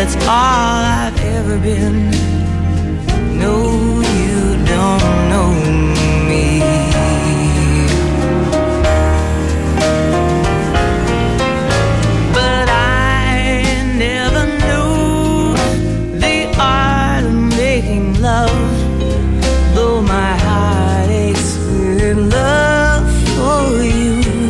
that's all I've ever been. No, you don't know me. But I never knew the art of making love, though my heart aches with love for you.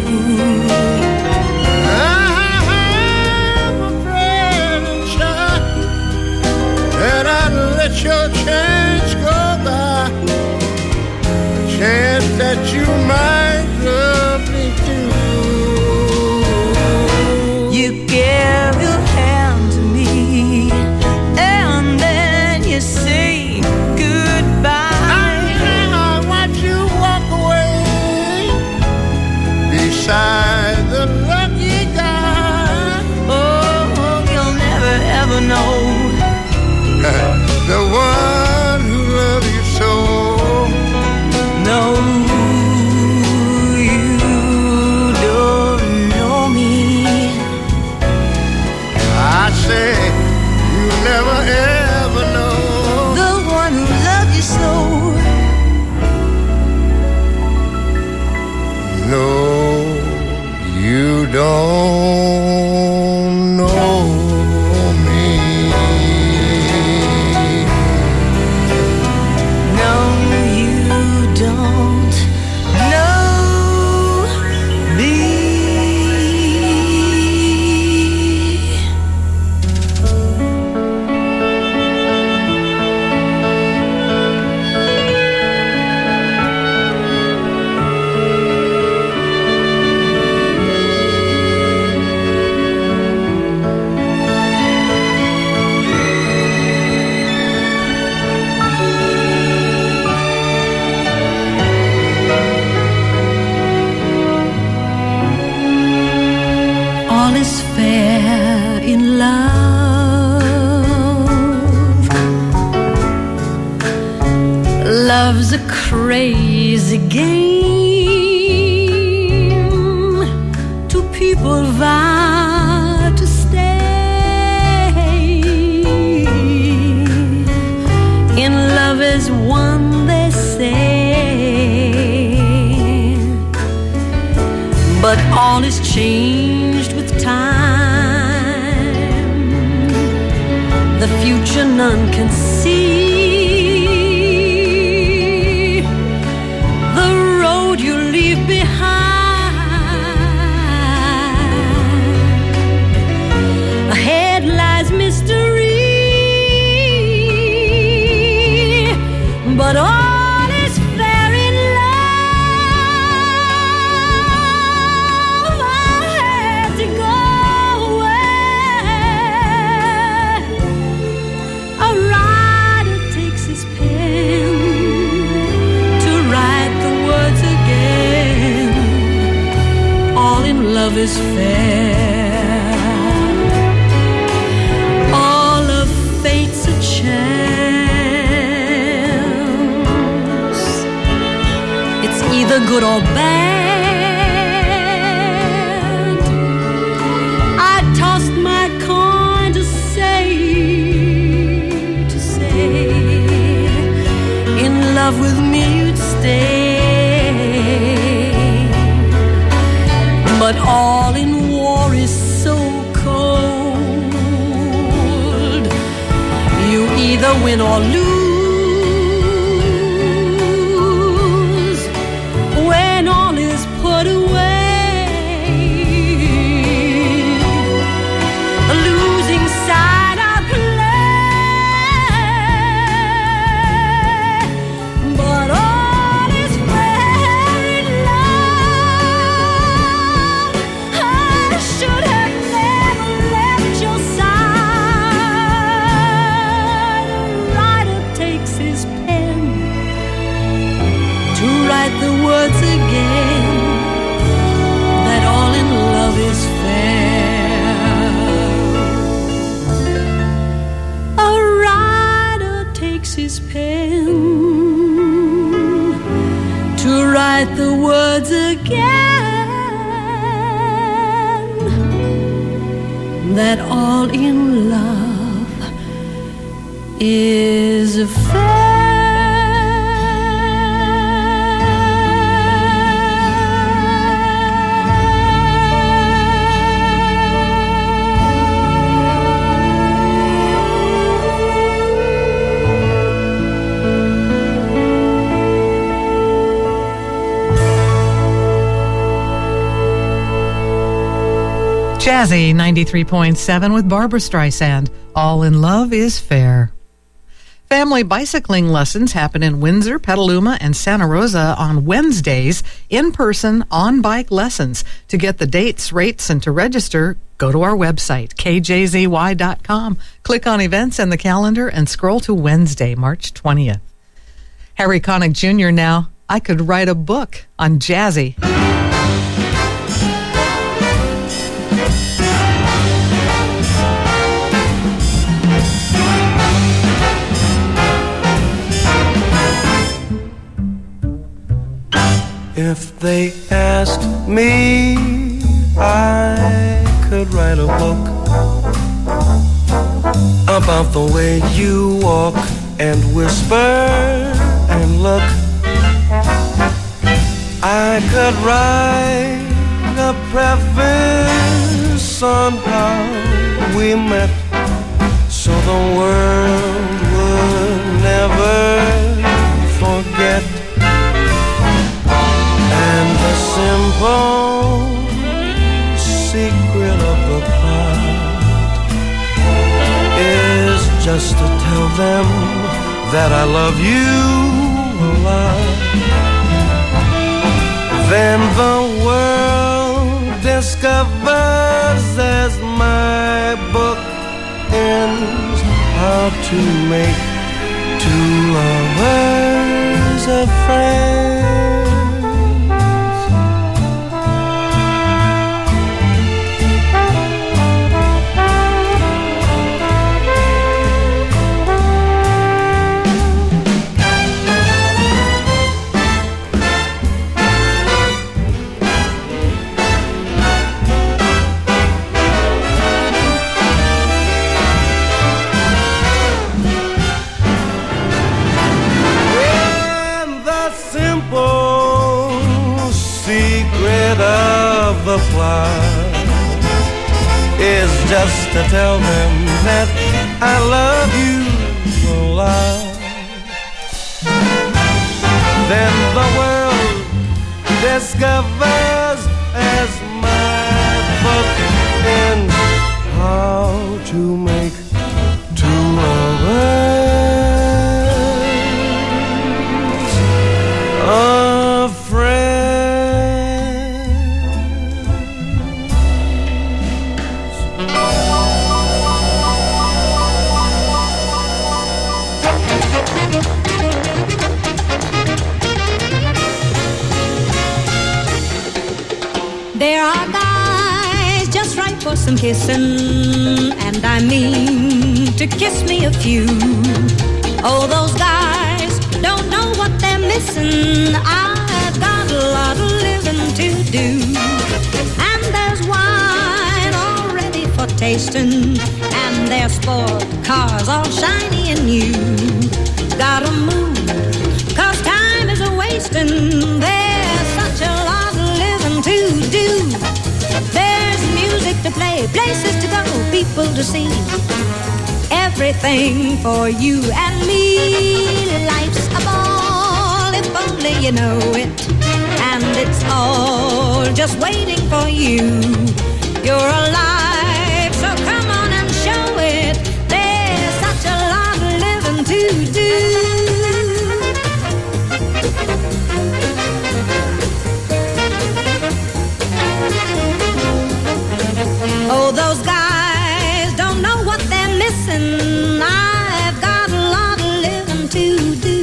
Your chance go by, a chance that you might love me too. You gave your hand to me, and then you say goodbye. I watch you walk away beside the lucky guy. Oh, you'll never ever know the one who loves you so. No, you don't know me. I say you never ever know the one who loves you so. No, you don't know me. No, you don't know me. All is fair in love. Love's a crazy game. Two people vow to stay. In love as one, they say. But all is changed with time. The future none can see. The road you leave behind. Ahead lies mystery. But all is fair in love. I had to go away. A writer takes his pen to write the words again. All in love is fair. All of fate's a chance. It's either good or bad. I tossed my coin to say, in love with me you'd stay. But all in war is so cold. You either win or lose. When all is put away, the losing side I play. But all is fair in love. I should have never left your side. A writer takes his pen to write the words again, that all in love is fair. A writer takes his pen to write the words again, that all in love is fair. Jazzy 93.7 with Barbara Streisand. All in Love is Fair. Family bicycling lessons happen in Windsor, Petaluma, and Santa Rosa on Wednesdays, in-person on-bike lessons. To get the dates, rates, and to register, go to our website, kjzy.com. Click on events and the calendar and scroll to Wednesday, March 20th. Harry Connick Jr. now. I could write a book on Jazzy. If they asked me, I could write a book about the way you walk and whisper and look. I could write a preface on how we met, so the world would never forget. And the simple secret of the plot is just to tell them that I love you a lot. Then the world discovers as my book ends how to make two lovers a friend. Of the plot is just to tell them that I love you a lot. Then the world discovers as my book ends how to make two lovers a friend. There are guys just right for some kissing, and I mean to kiss me a few. Oh, those guys don't know what they're missing. I've got a lot of living to do. And there's wine already for tasting, and there's sport cars all shiny and new. Gotta move, 'cause time is a-wasting. There's such a lot to do. There's music to play, places to go, people to see. Everything for you and me. Life's a ball if only you know it, and it's all just waiting for you. You're alive, so come on and show it. There's such a lot of living to do. Oh, those guys don't know what they're missing. I've got a lot of living to do.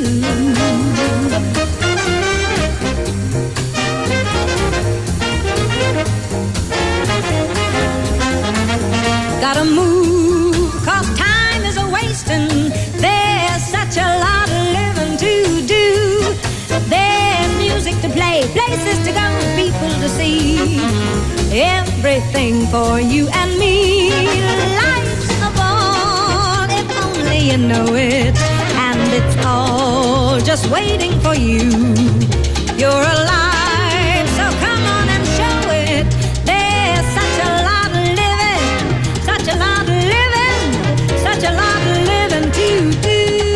Gotta move, 'cause time is a-wasting. There's such a lot of living to do. There's music to play, places to go, people to see. Everything for you and me. Life's a ball if only you know it, and it's all just waiting for you. You're alive, so come on and show it. There's such a lot of living, such a lot of living, such a lot of living to do.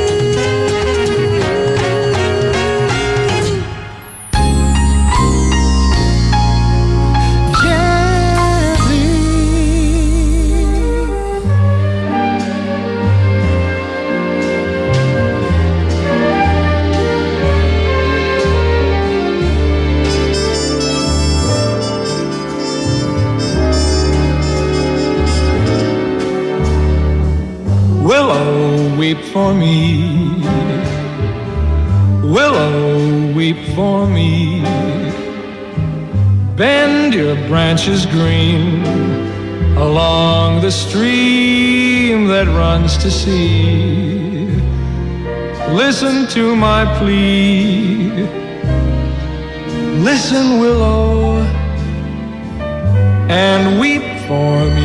Willow, weep for me. Willow, weep for me. Bend your branches green along the stream that runs to sea. Listen to my plea. Listen, Willow, and weep for me.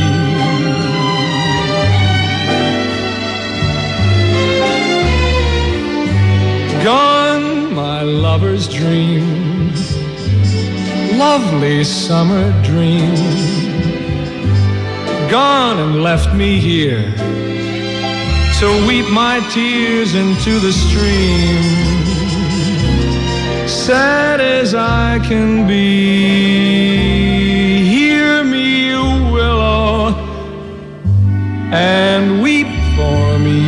Gone, my lover's dream, lovely summer dream. Gone and left me here to weep my tears into the stream. Sad as I can be, hear me, Willow, and weep for me.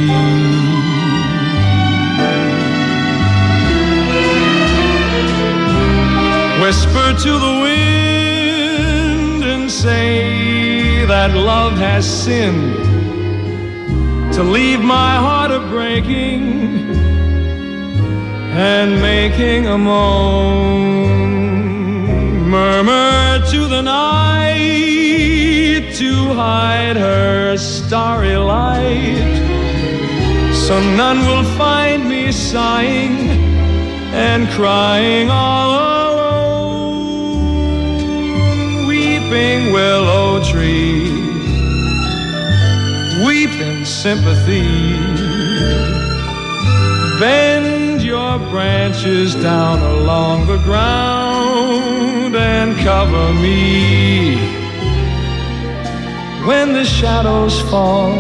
Whisper to the wind and say that love has sinned to leave my heart a-breaking and making a moan. Murmur to the night to hide her starry light, so none will find me sighing and crying all alone. Weeping willow tree, weep in sympathy. Bend your branches down along the ground and cover me. When the shadows fall,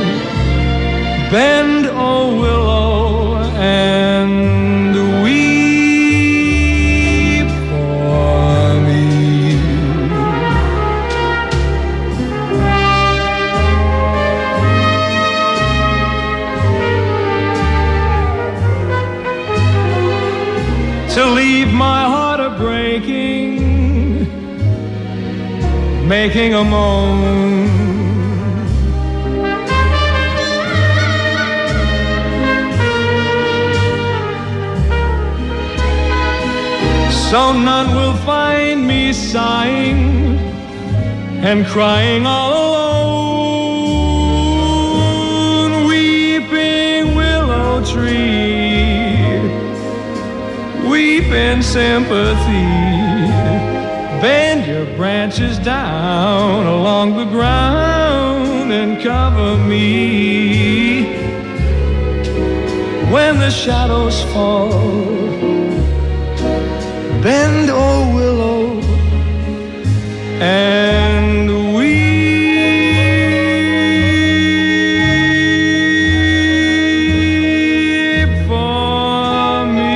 bend, oh willow, and weep for me. To leave my heart a-breaking, making a moan. So none will find me sighing and crying all alone. Weeping willow tree, weep in sympathy. Bend your branches down along the ground and cover me. When the shadows fall, bend, oh willow, and weep for me.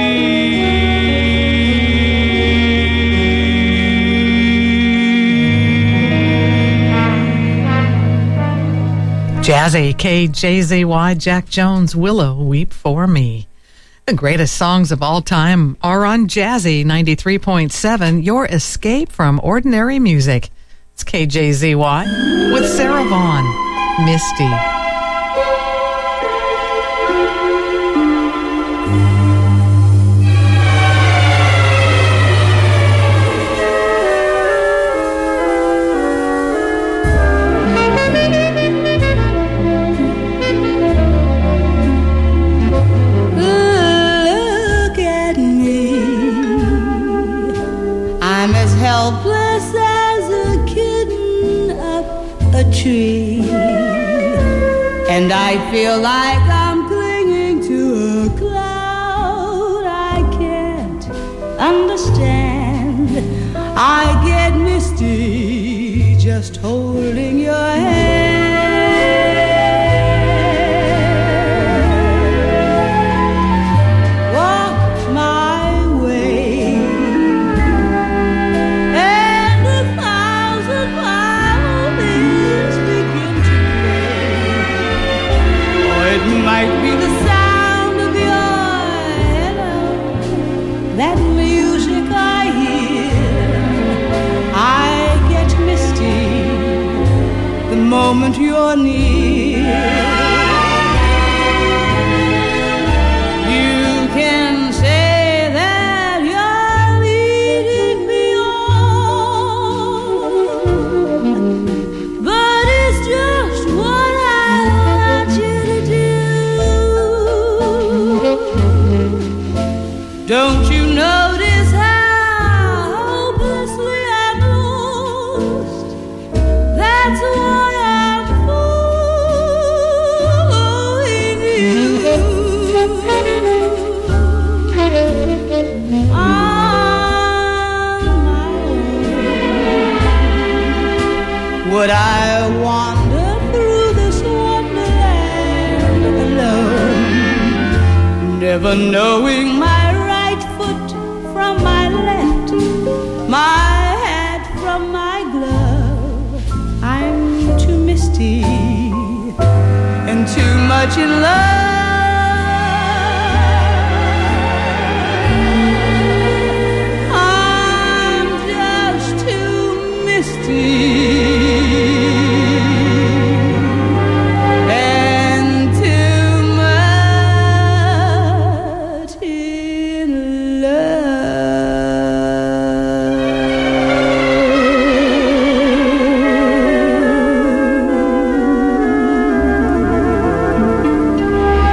Jazzy, KJZY, Jack Jones, Willow, Weep for Me. The greatest songs of all time are on Jazzy 93.7, your escape from ordinary music. It's KJZY with Sarah Vaughan, Misty. Helpless as a kitten up a tree. and I feel like I'm clinging to a cloud I can't understand. I get misty just holding your hand. Might be the sound of your hello, that music I hear. I get misty the moment you're near. You can say that you're leading me on, but it's just what I want you to do. Don't you notice how hopelessly I'm lost? That's why I'm fooling you. On my own, would I wander through this wonderland alone, never knowing my right foot from my left, my hat from my glove? I'm too misty and too much in love. I'm just too misty and too much in love.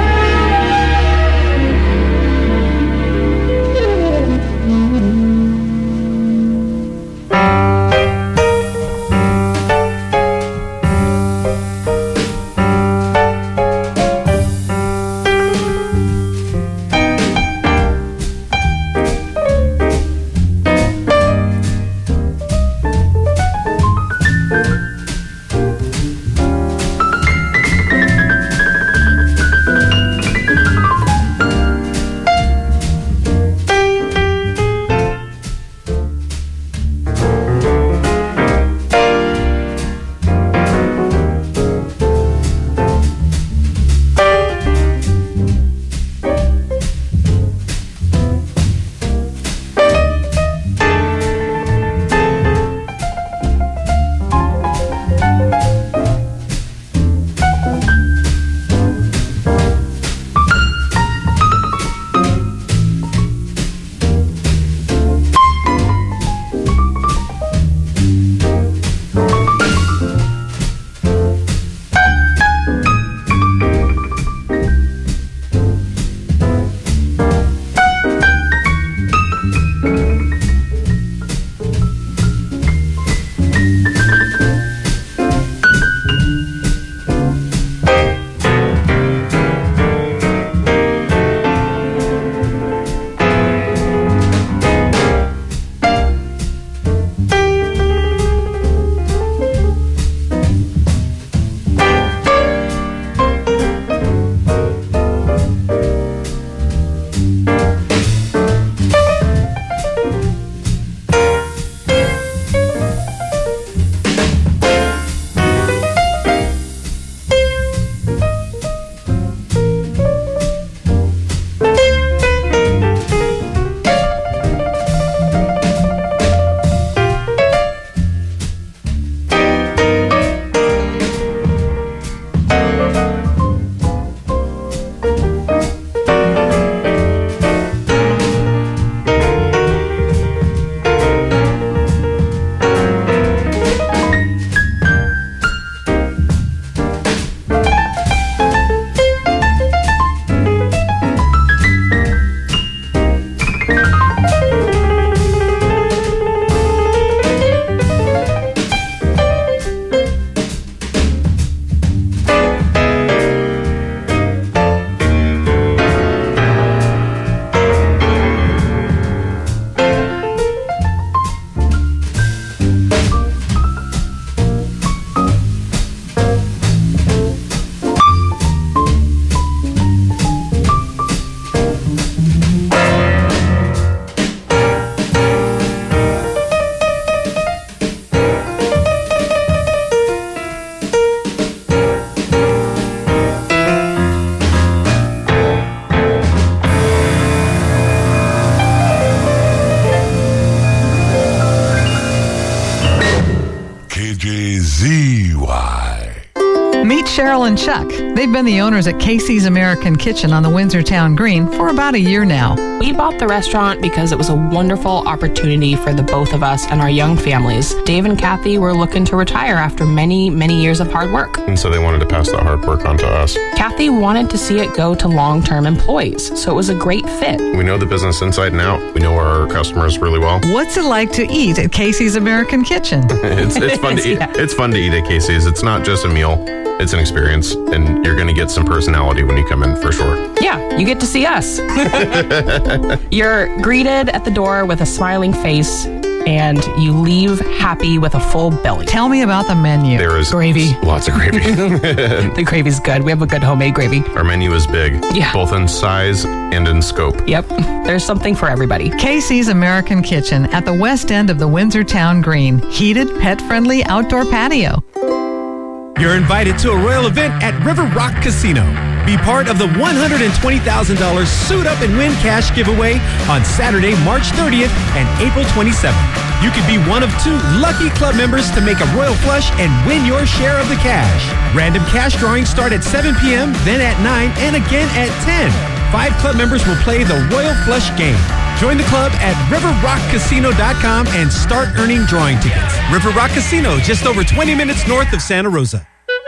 and Chuck. They've been the owners at Casey's American Kitchen on the Windsor Town Green for about a year now. We bought the restaurant because it was a wonderful opportunity for the both of us and our young families. Dave and Kathy were looking to retire after many, many years of hard work. And so they wanted to pass that hard work on to us. Kathy wanted to see it go to long-term employees, so it was a great fit. We know the business inside and out. We know our customers really well. What's it like to eat at Casey's American Kitchen? It's fun to eat. Yeah. It's fun to eat at Casey's. It's not just a meal. It's an experience, and you're going to get some personality when you come in, for sure. Yeah, you get to see us. You're greeted at the door with a smiling face, and you leave happy with a full belly. Tell me about the menu. There is Gravy. Lots of gravy. The gravy's good. We have a good homemade gravy. Our menu is big, Yeah. both in size and in scope. Yep, there's something for everybody. Casey's American Kitchen at the west end of the Windsor Town Green. Heated, pet-friendly outdoor patio. You're invited to a royal event at River Rock Casino. Be part of the $120,000 Suit Up and Win cash giveaway on Saturday, March 30th and April 27th. You could be one of 2 lucky club members to make a royal flush and win your share of the cash. Random cash drawings start at 7 p.m., then at 9, and again at 10. 5 club members will play the Royal Flush game. Join the club at riverrockcasino.com and start earning drawing tickets. River Rock Casino, just over 20 minutes north of Santa Rosa.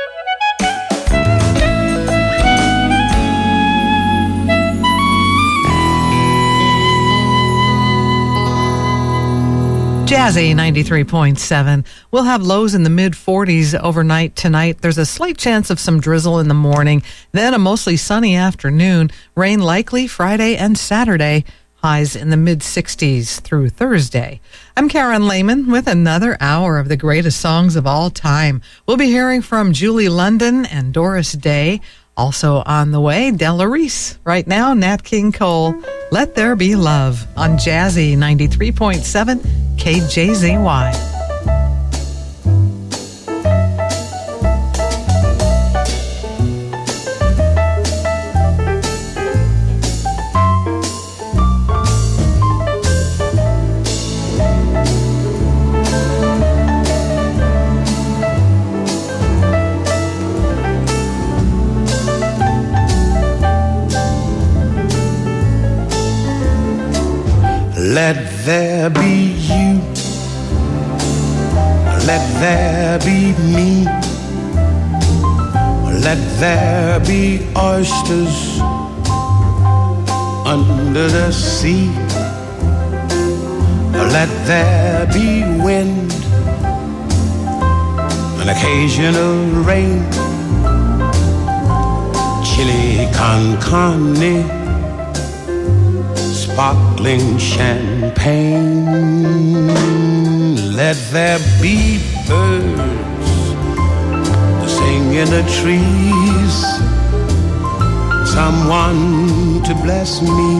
Jazzy 93.7. We'll have lows in the mid-40s overnight tonight. There's a slight chance of some drizzle in the morning, then a mostly sunny afternoon. Rain likely Friday and Saturday. Highs in the mid-60s through Thursday. I'm Karen Lehman with another hour of the greatest songs of all time. We'll be hearing from Julie London and Doris Day. Also on the way, Della Reese. Right now, Nat King Cole, Let There Be Love on Jazzy 93.7 KJZY. Let there be you, let there be me, let there be oysters under the sea, let there be wind, an occasional rain, chili con carne, sparkling champagne. Let there be birds to sing in the trees, someone to bless me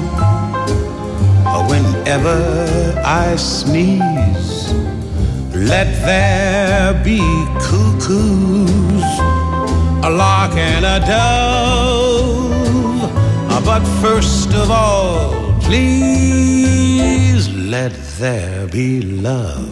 whenever I sneeze. Let there be cuckoos, a lark and a dove, but first of all, please let there be love.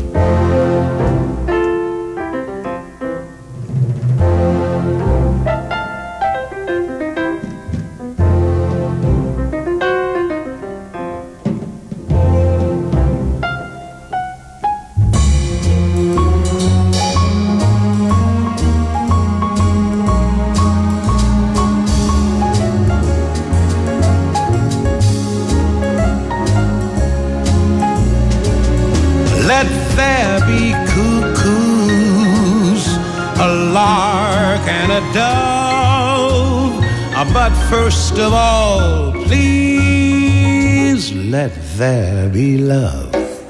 Let there be cuckoos, a lark and a dove, but first of all, please let there be love.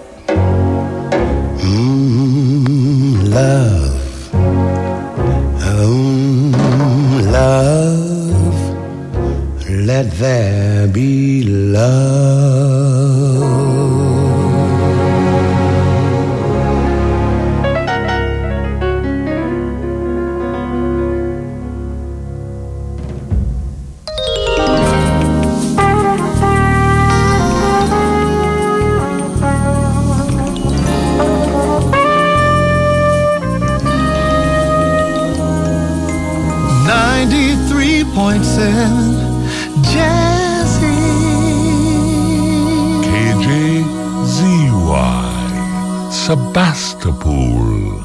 Love. Love. Let there be love. Sebastopol.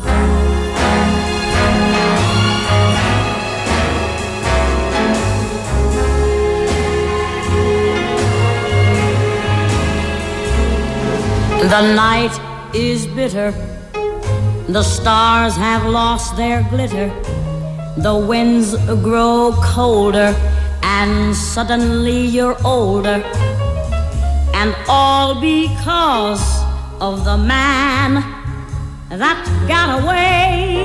The night is bitter, the stars have lost their glitter, the winds grow colder, and suddenly you're older. And all because of the man that got away.